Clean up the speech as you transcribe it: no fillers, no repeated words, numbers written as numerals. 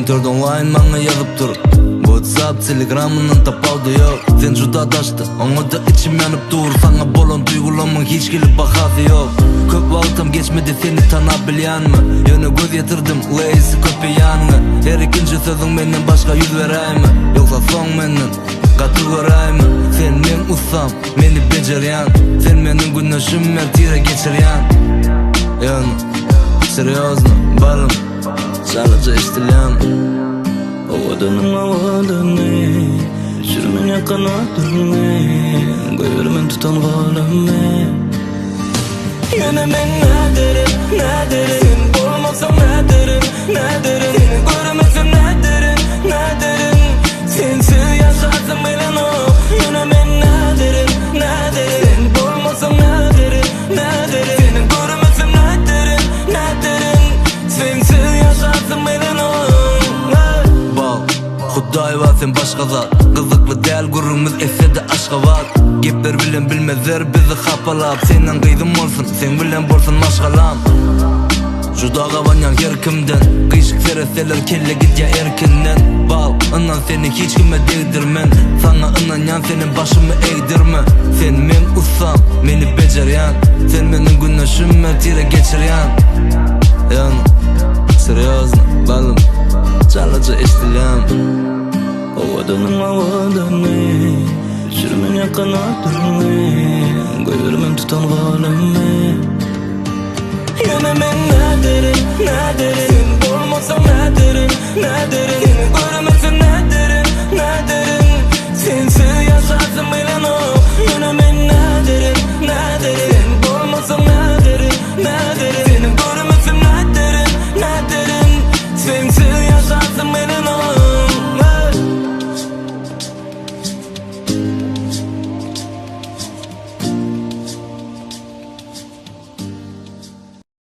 Twitter'da online manga yazıp dur. WhatsApp, Telegram'ından tapavdı yok. Sen juda taştı, ona da içim yanıp dur. Sana bolan duygulamın hiç gelip bakası yok. Köp vaktim geçmedi seni tanabilyan mı? Yönü göz yetirdim, lazy köpe yanına. Her ikinci sözün benden başka yüz verey mi? Yoksa son menden katı görey mi? Sen men usam, meni beceryan. Sen menin güneşim tire geçiryan. Yani, серьезно, balım, sadece istilyan. Ovadanın ovadanı, sürmene kanatlarını, göğürmen tutan valimi. Yine ben ne derim, ne derim, olmazsam ne derim, ne derim. Seni görmezsem ne derim, ne derim. Sensiz yaşarsam bilen o. Yine ben ne derim, ne derim, sen olmazsam ne derim, ne derim. Seni görmezsem ne derim, ne derim. Sensiz yaşarsam bilen o. Huday var sen başka zat. Kızıklı değil gururumuz esse de aşka var. Gepler bilen bilmezler bizi kapalap. Senden kıydım olsun, sen bilen bolsun maşgalam. Şu dağa vanyan her kimden. Kıyışık sereseler kelle git ya erkinden. Bal, inan seni hiç kime değdirmen. Sana inan yan senin başımı eğdirme. Sen men usam, meni beceryan. Sen benim güneşim tire geçiryan. Yani, серьезно, balım, çalıcı istilyan. Ovadanın ovadanı, sürmene kanatlarını, göğürmen tutan valimi. Yine ben ne derim, ne derim, sen olmazsam ne derim, ne derim.